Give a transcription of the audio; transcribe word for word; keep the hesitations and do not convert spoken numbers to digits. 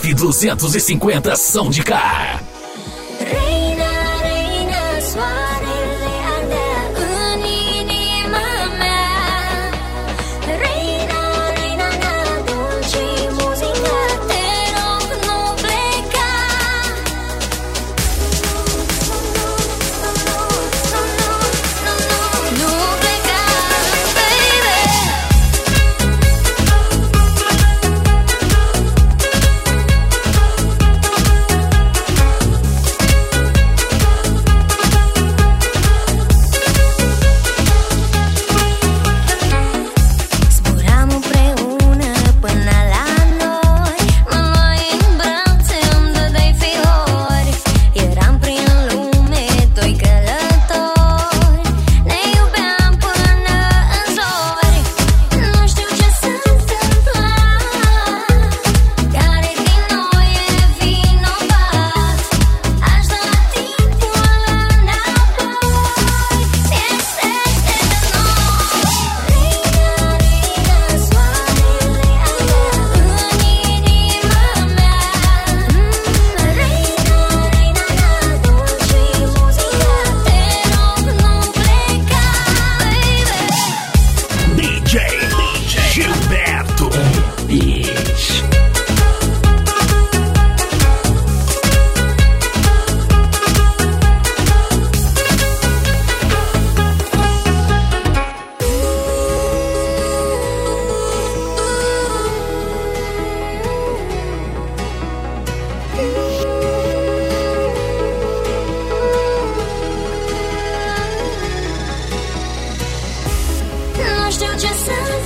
F duzentos e cinquenta som de cá. Reina, reina, soarele ardea în inima mea. Reina, reina mea, dulce muzică, te rog, nu pleca. Nu pleca, baby. Zburam împreună până la noi, mă luai în brațe, îmi dădeai flori. Eram prin lume, doi călători, ne iubeam până în zori. Nu știu ce s-a întâmplat, care din noi e vinovat. Aș da timpul înapoi, piesește de noi. Reina, reina, soarele ardea în inima mea. Reina, reina mea, dulce muzică, te rog, nu pleca, baby. D J Gilberto Beach. Nu știu ce să